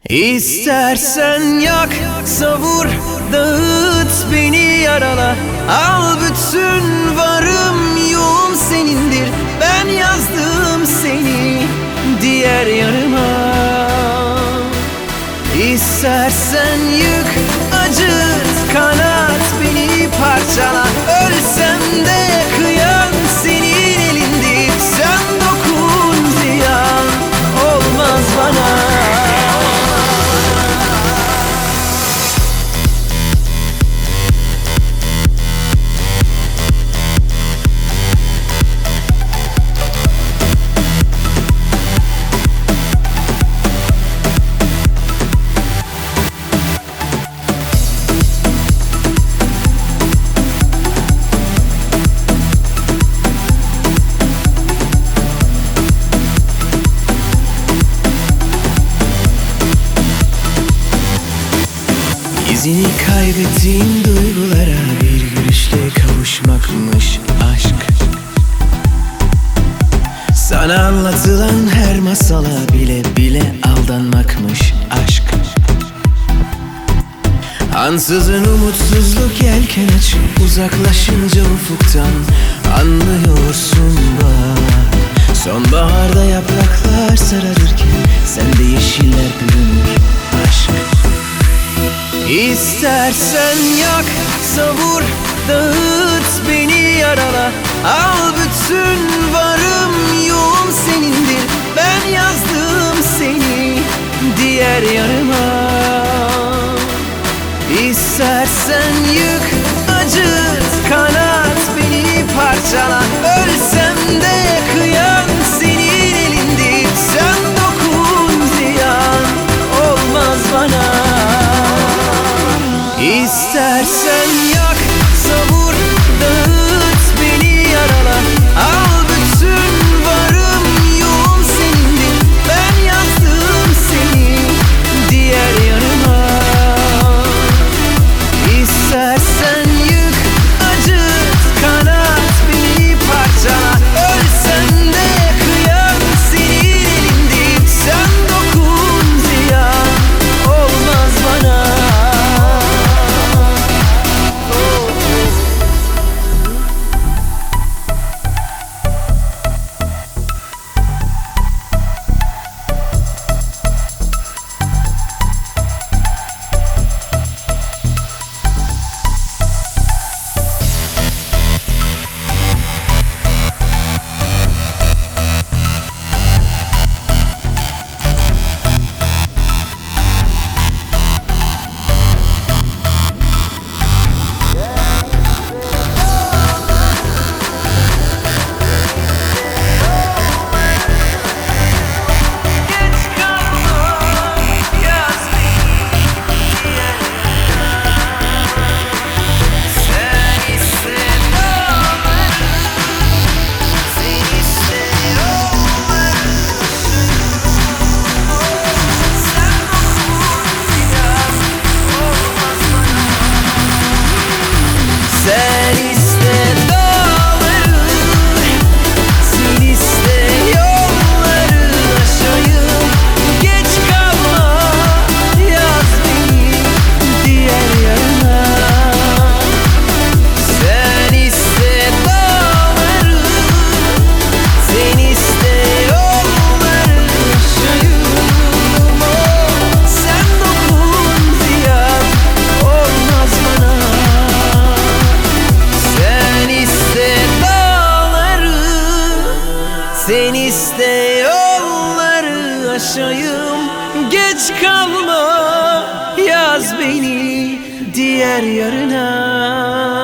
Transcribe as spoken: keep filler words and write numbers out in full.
İstersen yak, savur, dağıt, beni yarala. Al bütün varım yoğum senindir. Ben yazdım seni diğer yarıma. İstersen yık, acıt, kanat, beni parçala. Ölsem de kıyan senin elindir. Sen dokun, ziyan olmaz bana. İzini kaybettiğim duygulara bir gülüşle kavuşmakmış aşk. Sana anlatılan her masala bile bile aldanmakmış aşk. Ansızın umutsuzluk yelken açıp uzaklaşınca ufuktan anlıyorsun bak. Sonbaharda yapraklar sararırken sende yeşiller bürünür aşk. İstersen yak, savur, dağıt, beni yarala. Al bütün varım yoğum senindir. Ben yazdım seni diğer yarıma. İstersen yık, acıt, kanat, beni parçala. Ölsem de kıyan senin elindir. Sen dokun, ziyan olmaz bana. İstersen yak, savur, dağıt, beni yarala. Al bütün varım yoğum senindir. Ben yazdım seni diğer yarıma. İstersen yık, acıt, kanat, beni parçala. Ölsem de kıyan senin elindir. Sen dokun, ziyan olmaz bana. Sen iste dağları, sen iste yolları aşayım. Geç kalma, yaz beni diğer yarına. Sen iste dağları, sen iste yolları aşayım. Oh, sen dokun, ziyan olmaz bana. Sen iste dağları, sen iste yolları aşayım. Geç kalma, yaz beni diğer yarına.